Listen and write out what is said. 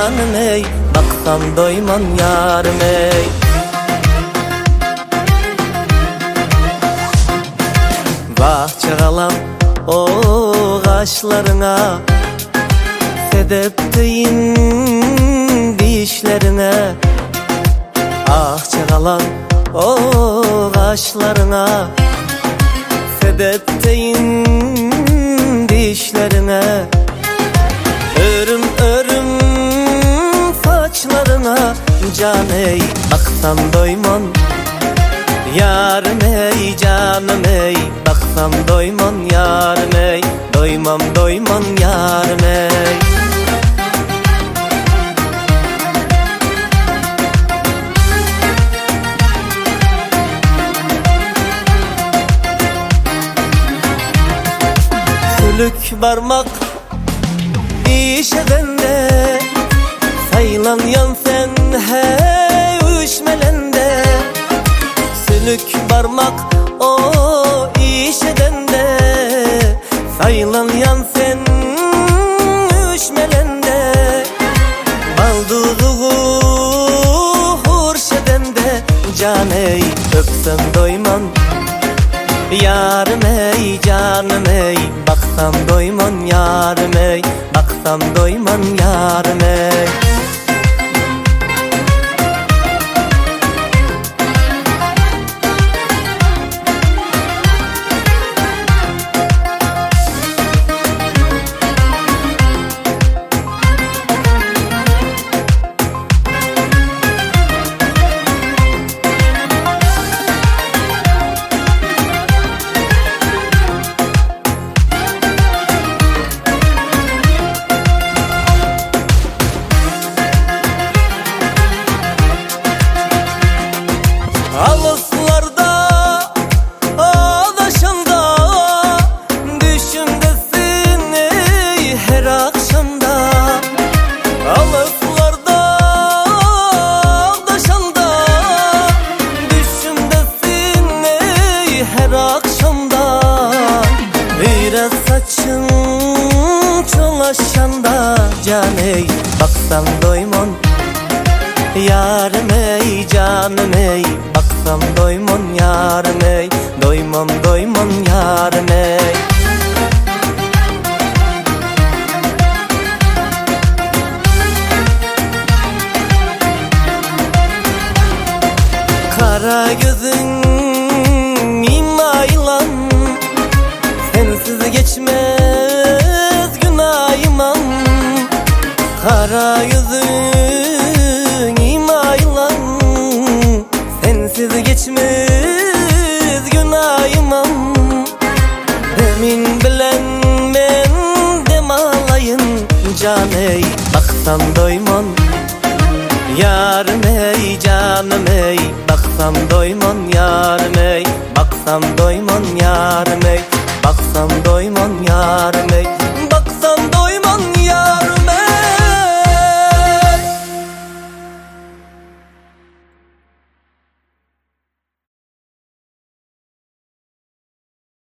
canım ey, baksam doymam yarım ey. Vah çağalam o kaşlarına, sedepteyin dişlerine. Ah çağalam o kaşlarına, sedepteyin dişlerine. Örüm örüm saçlarına, can ey, baksam doymam yarım ey, canım ey, baksam doymam yarım ey, doymam doymam yarım ey. Sülük parmak iş edende, sayılan yan sen hey üşmelende. Sülük parmak o iş edende, sayılan yan sen üşmelende. Balduğu hurşedende, can ey, öpsem doymam yarım ey, canım ey, baksam doymam yarım ey, baksam doymam yarım ey. Alaslarda, ağdaşında, düşümdesin ey her akşamda. Alaslarda, ağdaşında, düşümdesin ey her akşamda. Biraz saçın çolaşanda, can ey, baksam doymam yarım ey, canım ey, baksam doymam yarım ey, doymam doymam yarım ey. Kara gözün imaylan, sensiz geçmez gün aymam. Kara yüzün imaylan, sensiz geçmez gün aymam. Demin bilen men demalayın, can ey, baksam doymam yarım ey, canım ey, baksam doymam yarım ey, baksam doymam yarım ey, baksam doymam yarım ey.